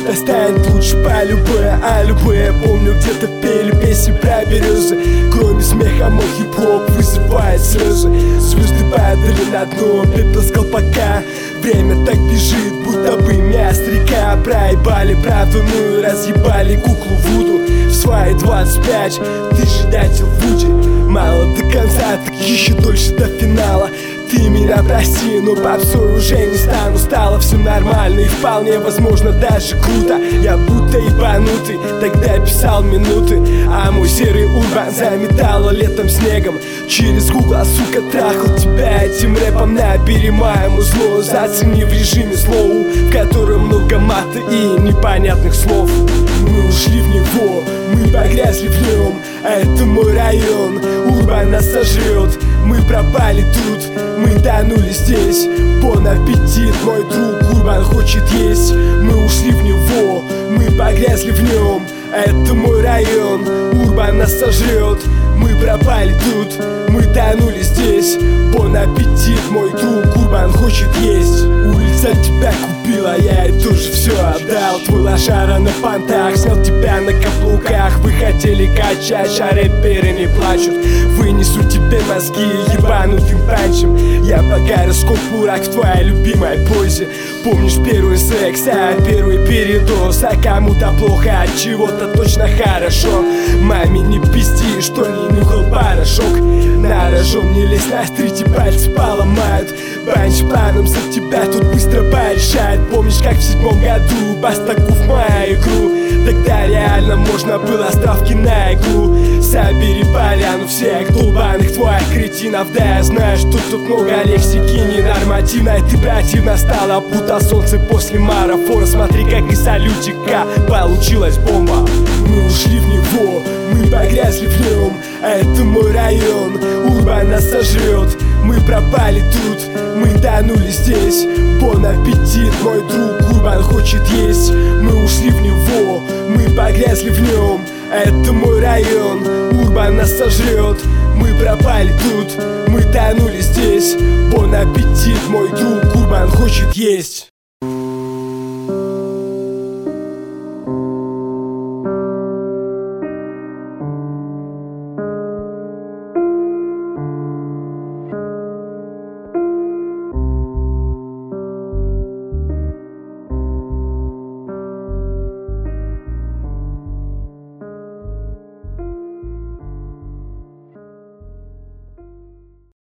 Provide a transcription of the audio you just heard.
всегда станет лучше по любое, а любое. Помню, где-то пели песни про березы. Кроме смеха мой хип-хоп вызывает слезы. Звезды падали на дно, пепел с колпака. Время так бежит, будто бы мяс река. Проебали правду, ну и разъебали куклу Вуду. В свои 25 ты же дятел Вуди. Мало до конца, так еще дольше до финала. Ты меня прости, но попсой уже не стану. Стало все нормально и вполне возможно даже круто. Я будто ебанутый, тогда писал минуты. А мой серый урбан заметало летом снегом. Через гугла, сука, трахал тебя этим рэпом. Набери моему зло, зацени в режиме слоу, в котором много мата и непонятных слов. Мы ушли в него, мы погрязли в нем. А это мой район, урбан нас сожрет. Мы пропали тут, мы тонули здесь. Бон аппетит, мой друг, урбан хочет есть. Мы ушли в него, мы погрязли в нем. Это мой район, урбан нас сожрет. Мы пропали тут, мы тонули здесь. Бон аппетит, мой друг, урбан хочет есть. Улица тебя купила, я ей тоже все отдал. Твой лошара на понтах, снял тебя на каблуках. Вы хотели качать, а рэперы не плачут. Вынесу тебе мозги ебанутым панчем. Я пока раскопу рак в твоей любимой позе. Помнишь первый секс, а первый передоз. А кому-то плохо, от чего-то точно хорошо. Маме не пизди, что не нюхал порошок. На рожон не лезь, настрите, пальцы поломают. Банч планом за тебя тут быстро порешает. Помнишь, как в 7-м году Бастаков мою игру? Тогда реально можно было ставки на иглу. Собери поляну всех долбаных твоих кретинов. Да я знаю, что тут много лексики ненормативной. Ты противно стала, будто солнце после марафона. Смотри, как из салютика получилась бомба. Мы ушли в него, мы погрязли в нем. А это мой район, урбан нас сожрет. Мы пропали тут, мы тонули здесь. Бон аппетит, мой друг, урбан хочет есть. Мы ушли в него, мы погрязли в нем. Это мой район, урбан нас сожрет. Мы пропали тут, мы тонули здесь. Бон аппетит, мой друг, урбан хочет есть.